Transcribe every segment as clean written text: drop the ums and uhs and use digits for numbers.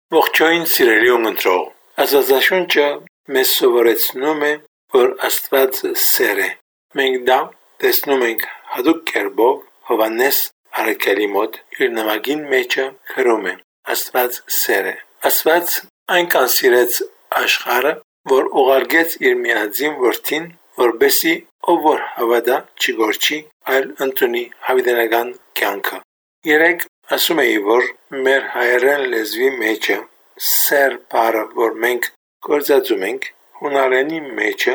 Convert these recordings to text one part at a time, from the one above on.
Ողջույն սիրելի ունգընտրող, Աստվածաշունչը մեզ սովորեցնում է, որ Աստված սեր է։ Մենք դա տեսնում ենք հատուկ կերպով Հովհաննես առաքյալի մոտ իր նամակին մեջը գրում է. Աստված սեր է։ Աստված այնքան սիրեց աշխարհը, որ ուղարկեց իր միածին որդին, որպեսզի ով որ հավատա չգոռչի, այլ ընդունի հավիտենական կյանքը։ Երեք ասում էի, որ մեր հայերեն լեզվի մեջը սեր բառը, որ մենք գործածում ենք, հունարենի մեջը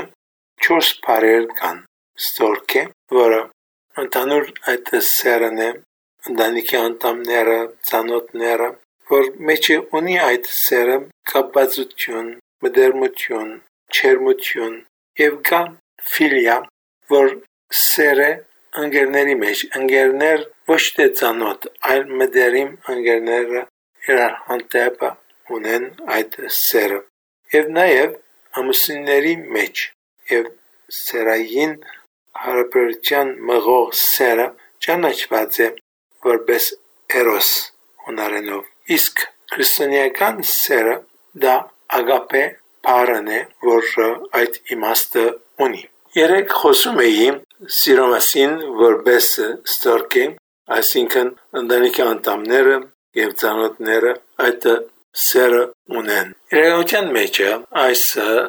4 բառեր կան։ Ստորգե, որը ընդհանուր այդ սերն է, ընտանիքի անդամները, ծանոթները, որ մեջը ունի այդ սերը կապվածություն, մտերմություն, չերմություն եւ կա ֆիլիա, որ սերը ընկերների մեջ, ընկերներ ոչ թե ծանոթ, այլ մտերիմ ընկերները իրար հանդեպ ունեն այդ սերը։ Եվ նաև ամուսինների մեջ եւ սերային հարաբերության մղող սերը ճանաչված է որպես էրոս հունարենով։ Իսկ քրիստոնեական սերը դա ագապե բառն է, որ այդ իմաստը ունի։ Երեք խոսում էի սիրո մասին որպես ստորգե, այսինքն ընտանիքի անդամները եւ ծանոթները այդ սերը ունեն։ Իրականության մեջ այս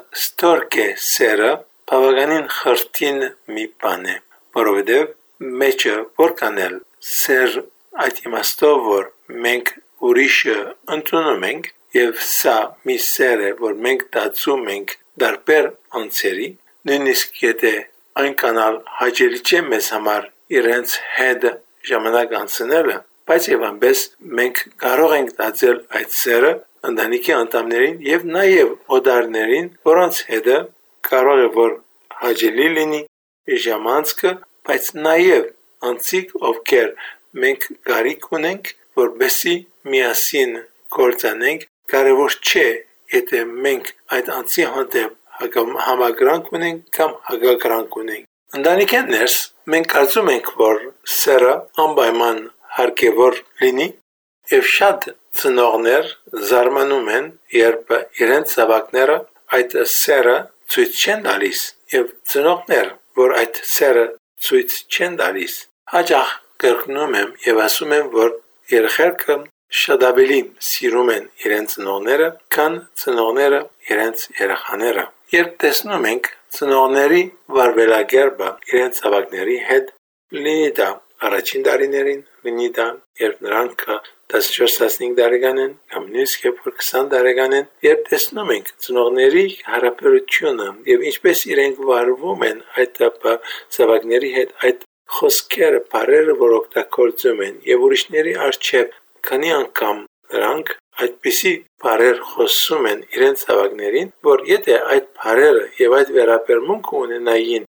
ստորգե սերը բավականին խրթին մի բան է, որովհետեւ մեջը որքան էլ սեր այդ իմաստով, որ մենք ուրիշը ընդունում ենք եւ սա մի սեր է, որ մենք դարձում ենք դարբեր անձերի, նույնիսկ եթե այնքան հաճելի չէ մեզ համար իրենց հետ ժամանակ անցնելը, բայց եւ այնպես մենք կարող ենք դարձել այդ սերը ընտանիքի անդամներին եւ նաեւ օտարներին, որոնց հետ կարող է որ հաճելի լինի ժամանցքը, բայց նաեւ անցիկ ովքեր մենք կարիք ունենք, որպեսզի միասին գործանենք, կարևոր չէ, եթե մենք այդ անձի հանդեպ համակրանք ունենք կամ հակակրանք ունենք։ Ընտանիքեն ներս մենք կարծում ենք, որ սերը անպայման հարկեվոր լինի եւ շատ ծնողներ զարմանում են, երբ իրենց զավակները այդ սերը ցույց չեն տալիս եւ ծնողներ, որ այդ սերը ցույց չեն տալիս, հաճախ կրկնում եմ եւ ասում եմ, որ երեխեքը շատ ավելի սիրում են իրենց ծնողները, քան ծնողները իրենց երեխաները։ Երբ տեսնում ենք ծնողների վարվելակերպը իրենց զավակների հետ, լինի դա առաջին տարիներին, լինի դա երբ նրանք 14-15 տարեկան են, կամ նույնիսկ երբ 20 տարեկան են, երբ տեսնում ենք ծնողների հարաբերությունը եւ ինչպես իրենք վարվում են այդ զավակների հետ, այդ խոսքերը, բառերը, որ օգտագործում են եւ ուրիշների առջեւ քանի անգամ նրանք այդպիսի բառեր խոսում են իրենց զավակներին, որ եթե այդ բառերը եւ այդ վերաբերմունքը ունենային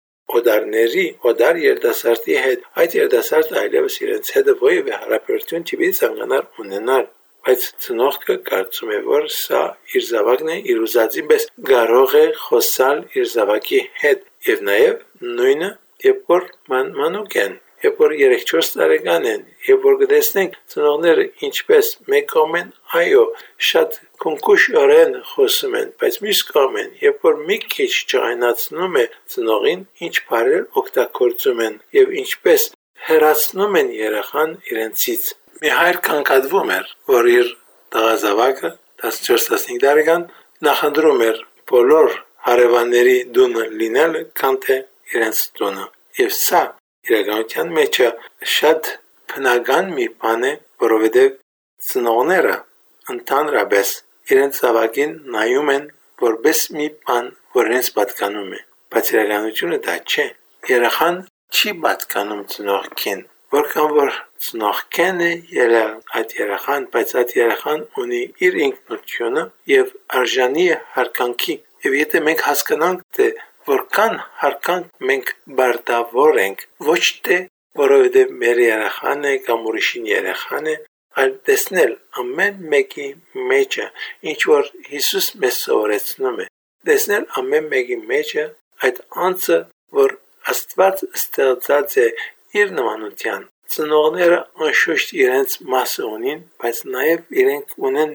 օտար երիտասարդի հետ, այդ երիտասարդը այլևս իրենց հետ ովևէ հարաբերություն չի ցանկանալ ունենալ, բայց ծնողքը կարծում է, որ սա իր զավակն է, իր ուզածի պես կարող է խոսալ իր զավակի հետ եւ նաեւ նույնը երբ որ մանուկ են, երբ որ 3-4 տարեկան են, երբ որ գտեսնենք ծնողները ինչպես մեկ կողմեն այո շատ կոնկուշորեն խոսում են, բայց մյուս կողմեն երբ որ մի քիչ ճանաչնում է ծնողին, ինչ բառեր օգտագործում են եւ ինչպես հերացնում են երեխան իրենցից։ Մի հայր կանգատվում էր, որ իր տղազավակը 14-15 տարեկան նախընտրում էր բոլոր հարևանների դունը լինել, քան թե իրենց տունը։ Եվ սա իրականության մեջ շատ բնական մի բան է, որովհետև ծնողները ընդհանրապես իրենց զավակին նայում են որպես մի բան, որ իրենց պատկանում է, բայց իրականությունը դա չէ։ Երեխան չի պատկանում ծնողքին, որքան որ ծնողքեն է ելել այդ երեխան, բայց այդ երեխան ունի իր ինքնությունը եւ արժանի է հարկանքի։ Եվ եթե մենք հասկանանք, թե որքան հարկանք մենք բարտավոր ենք, ոչ թե որովհետև մեր երեխան է կամ ուրիշին երեխան է, այլ տեսնել ամեն մեկի մեջը, ինչ որ Հիսուս մեզ սովորեցնում է, տեսնել ամեն մեկի մեջը այդ անձը, որ Աստված ստեղծած է իր նմանության, ծնողները անշուշտ իրենց մասը ունին, բայց նաև իրենք ունեն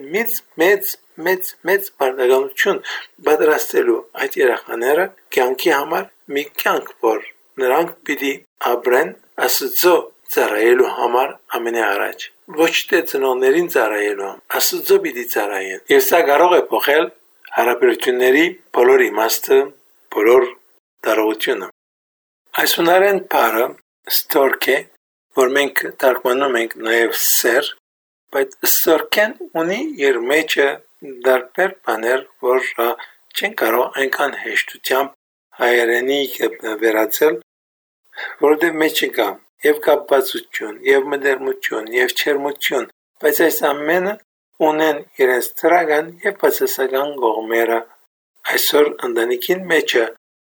մեծ բարձրականություն պատրաստելու այդ երեխաները կյանքի համար մի կյանք, որ նրանք պիտի ապրեն Աստծո ծառայելու համար ամենաառաջ։ Ոչ թե ծնողներին ծառայելու, Աստծո պիտի ծառայեն։ Եվ սա կարող է փոխել հարաբերությունների բոլոր իմաստը, բոլոր տարողությունը։ Այս հունարեն բառը «ստորք» է, որ մենք թարգմանում ենք նաև սեր, բայց ստորքեն ունի իր մեջը տարբեր բաներ, որ չեն կարող այնքան հեշտությամբ հայերենի վերածել, որովհետև մեջը կա եւ կապվածություն, եւ մտերմություն, եւ չերմություն, բայց այս ամենը ունեն իրենց դրական եւ բացասական կողմերը։ Այսօր ընտանիքին մեջը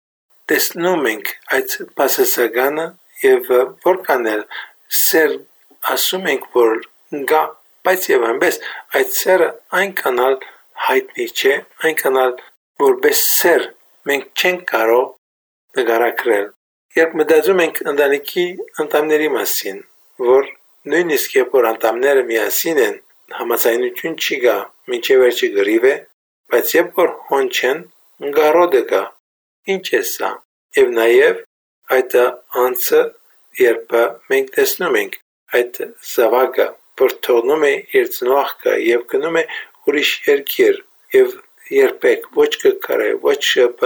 տեսնում ենք այդ բացասականը եւ որքան էլ սեր ասում ենք, որ գա, բայց եւ այնպես այդ սերը այնքան էլ հայտնի չէ, այնքան էլ որպես սեր մենք չենք կարող նկարագրել։ Երբ մտածում ենք ընտանիքի անդամների մասին, որ նույնիսկ երբ որ անդամները միասին են, համաձայնություն չի գա, մինչև վերջի գրիվ է, բայց երբ որ հոն չեն, գարոդը գա։ Ինչ է սա։ Եվ նաև այդ անձը, երբ մենք տեսնում ենք այդ զավակը, որ թողնում է իր ծնողքը եւ գնում է ուրիշ երկիր եւ երբեք ոչ կկարե, ոչ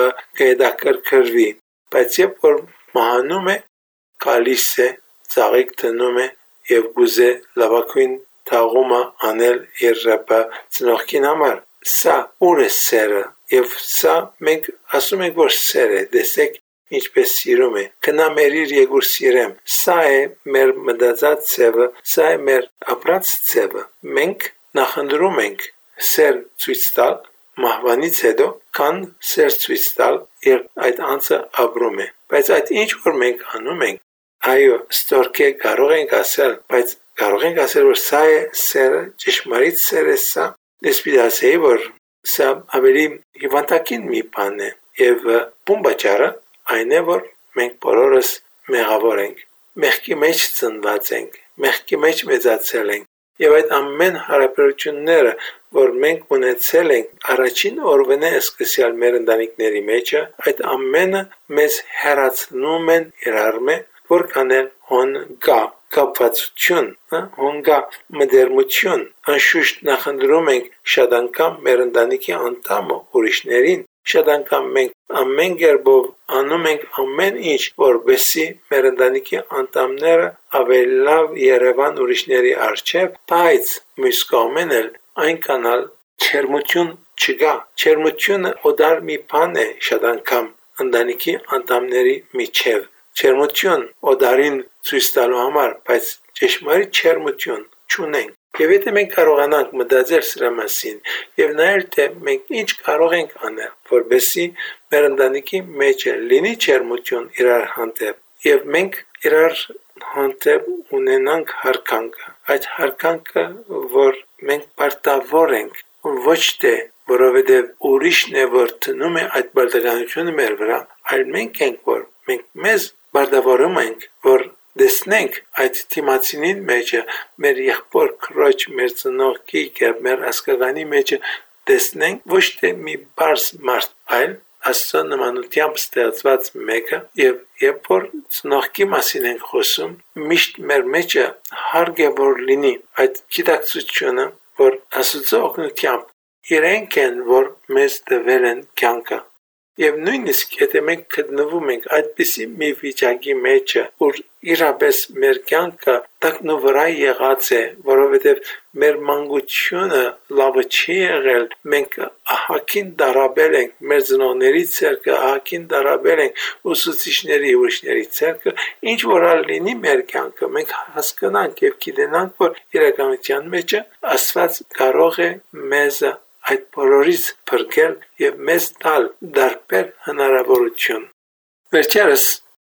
կհետաքրքրվի, բայց երբ որ մահանում է, գալիս է, ծաղիկ դնում է եւ գուզե լավագույն թաղումը անել իր ծնողքին համար։ Սա ուր է սերը եւ սա մենք ասում ենք, որ սեր է, տեսեք ինչպես սիրում է, կնա մերիր եգուր սիրեմ։ Սա է մեր մտածած ցևը, սա է մեր ապրած ցևը։ Մենք նախընտրում ենք սեր ցույց տալ մահվանից հետո, քան սեր ցույց տալ, երբ այդ անձը ապրում է։ Բայց այդ ինչ որ մենք անում ենք, այո, ստորք է կարող ենք ասել, բայց կարող ենք ասել, որ սա է սերը, ճշմարիտ սեր է սա։ Դեսպիտ ասեի, որ սա ավելի հիվանդակին մի բան է եւ բումբաճարը այն է, որ մենք բոլորս մեղավոր ենք, մեղքի մեջ ծնված ենք, մեղքի մեջ մեծացել ենք եւ այդ ամեն հարաբերությունները, որ մենք ունեցել ենք առաջին օրվանե սկսյալ մեր ընտանիքների մեջ, այդ ամենը մեզ հեռացնում են իրար մե, որքան էլ հոն գա կապվածություն, հոն գա մտերմություն, անշուշտ նախընտրում ենք շատ անգամ մեր ընտանիքի անդամը ուրիշներին, շատ անգամ մենք ամեն կերպով անում ենք ամեն ինչ, որպեսզի մեր ընտանիքի անդամները ավելի լավ երևան ուրիշների առջև, բայց մյուս կողմեն էլ այնքան էլ չերմություն չկա։ Չերմությունը օդար մի բան է շատ անգամ ընտանիքի անդամների միջև։ Չերմություն օդարին ցույց տալու համար, բայց ճշմարիտ չերմություն չունենք։ Եվ եթե մենք կարողանանք մտածել սրա մասին եւ նայել թե մենք ինչ կարող ենք անել, որպեսզի մեր ընտանիքի մեջ լինի չերմություն իրար հանդեպ եւ մենք իրար հանդեպ ունենանք հարկանքը, այդ հարկանքը, որ մենք պարտավոր ենք, ոչ թե որովհետեւ ուրիշն է որ տնում է այդ բարդականությունը մեր վրա, այլ մենք ենք, որ մենք մեզ պարտավորում ենք, որ տեսնենք այդ թիմացինին մեջը, մեր եղբոր քրոջ, մեր ծնողքի, մեր ասկականի մեջը տեսնենք ոչ թե մի բարձ մարդ, այլ Աստծո նմանությամբ ստեղծված մեկը եւ երբ որ ծնողքի մասին ենք խոսում, միշտ մեր մեջը հարկ է որ լինի այդ գիտակցությունը, որ Աստծո օգնությամբ իրենք են, որ մեզ տվել են կյանքը։ Եվ նույնիսկ եթե մենք գտնվում ենք այդպիսի մի վիճակի մեջ, որ իրապես մեր կյանքը տակնուվրա եղած է, որովհետև մեր մանկությունը լավը չի եղել, մենք ահագին դարաբել ենք, մեր ծնողների ցերկը ահագին դարաբել ենք, ուսուցիչների ուրիշների ցերկը, ինչ որ լինի մեր կյանքը, մենք հասկանանք եւ գիտենանք, որ իրականության մեջ Աստված կարող է մեզ այդ բոլորից փրկել եւ մեզ տալ դարբեր հնարավորություն։ Վերջերս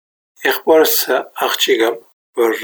եղբորս աղջիկը, որ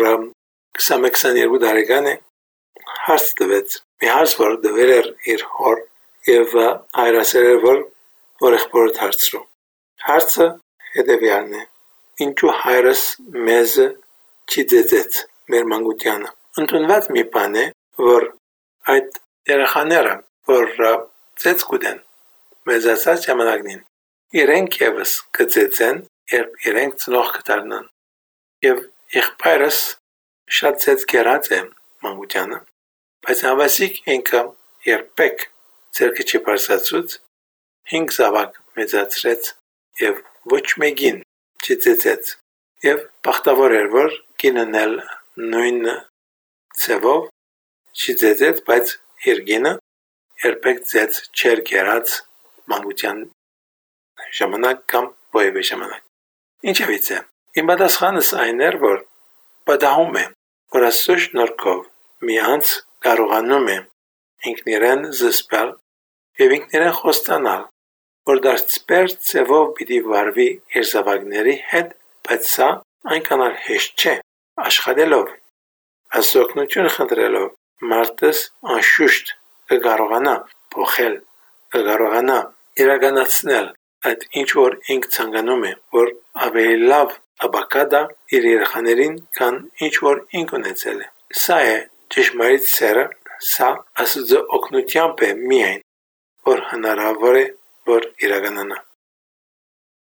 21-22 տարեկան է, հարց տվեց։ Մի հարց, որ տվել էր իր հոր եւ հայրասեր էր, որ եղբորը հարցրու։ Հարցը հետեւյալն է. ինչու հայրս մեզ չի ծեծեց։ մեր մանկությանը։ Ընդունված մի բան է, որ այդ երեխաները, որ ծեծ կուտեն, մեծացած ժամանակին, իրենք եւս կծեծեն, երբ իրենք ծնող կդառնան։ Եվ եղբայրս շատ ծեծ կերած է մանկությանը, բայց հավասիկ ինքը երբեք ձերքը չբարձրացուց, 5 զավակ մեծացրեց եւ ոչ մեկին չծեծեց։ Եվ բախտավոր էր, որ կինն էլ նույն ցևով չծեծեց, բայց իր կինը երբեք ծեծ չեր կերած մանկության ժամանակ կամ բոյվե ժամանակ։ Ինչևից է, իմ պատասխանս այն էր, որ պատահում է, որ Աստծո շնորհքով մի անձ կարողանում է ինքն իրեն զսպել եւ ինքն իրեն խոստանալ, որ դարձբեր ցևով պիտի վարվի իր զավակների հետ, բայց սա այնքան էլ հեշտ չէ, աշխատելով, Աստծո օգնություն խնդրելով, մարդս անշուշտ կկարողանա փոխել, կկարողանա իրականացնել այդ ինչ որ ինք ցանկանում է, որ ավելի լավ ապակադա իր երեխաներին, քան ինչ որ ինք ունեցել է։ Սա է ճշմարիտ սերը, սա Աստծո օգնությամբ է միայն, որ հնարավոր է, որ իրականանա։